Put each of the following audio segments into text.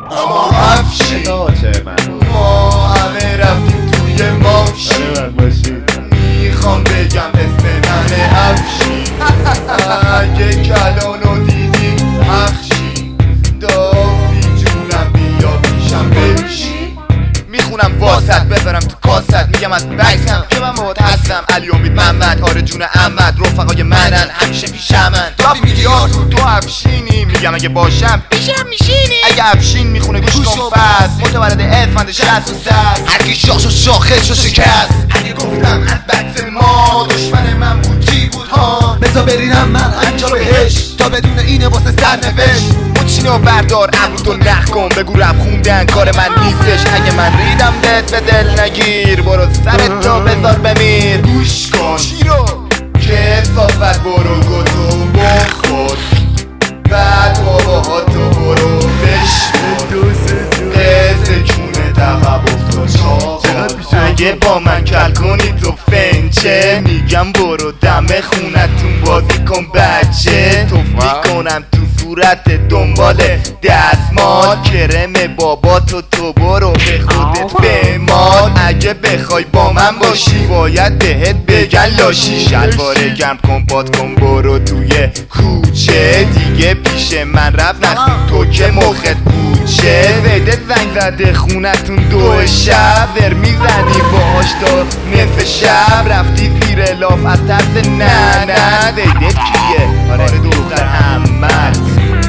اما افشین ما همه رفتیم توی ماشین میخوام بگم اسم من افشین اگه کلانو دیدی اخشین دافی جونم بیا پیشم بشین میخونم واسط بذارم تو کاست میگم از بکسم که من مواد هستم علی امید محمد آره جون احمد رفقای منن همیشه پیشمن تو میگی تو افشینی میگم اگه باشم پیشم میشینی اگه افشین میخونه گوش کن پس متولد اسفند 63 هرکی شاخ و شاخص و شکست اگه گفتم از بکس ما دشمن من بود چی بود ها بذار برینم من انجا بهش تا بدون اینه واسه سرنوشت مچینو بردار امرو نخ کن بگو رب خوندن کار من نیستش اگه من ریدم بهت به دل نگیر برو سرت رو بذار بمیر گوش کن چی رو که صافت برو گتو بخور بعد بابا تو برو بشمور قصه دقب افتاد چاقا اگه با من کل کنی تو فنچه میگم برو دم خونتون بازی کن بچه توفی کنم تو صورت دنبال دستمال کرم بابا تو برو به خودت بمال اگه بخوای با من باشی باید بهت بگن لاشی شلوار گرم کن باد کن برو توی کوچه دیگه پیش من رفت نخون تو که مخت کوچه ویده زنگ زده خونتون دو شب ور میزنی باهاش تا نصف شب رفتی زیر لاف از ترس نه ویده کیه آره دختر همت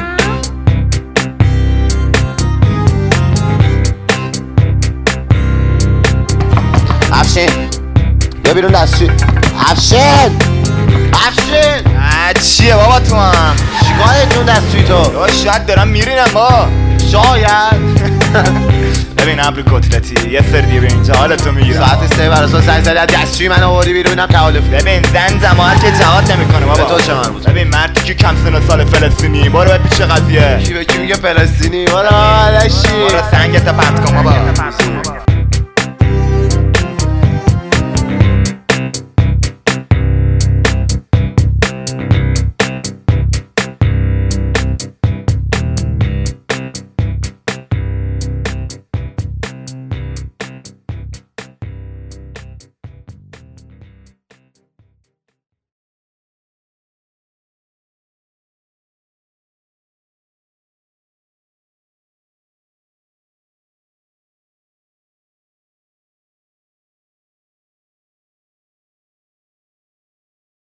افشین بیا بیرون دستشوی افشین چیه بابا تو هم چیکاره جون دستشوی تو شاید دارم میرینم با شاید ببین ابر کتلتی یه سر دیگه به اینجا حالتو میگیرم ساعت 3 براسا زنگ زدی از دستشوی من آوردی بیرون اینم تحالف ببین زن زماعت که جهاد نمیکنه بابا به تو چه مربوط ببین مردی که کم سن و سال فلسطینی برو پیش قضیه کی به کی میگه فلسطینی برو برو سنگت پرت کن بابا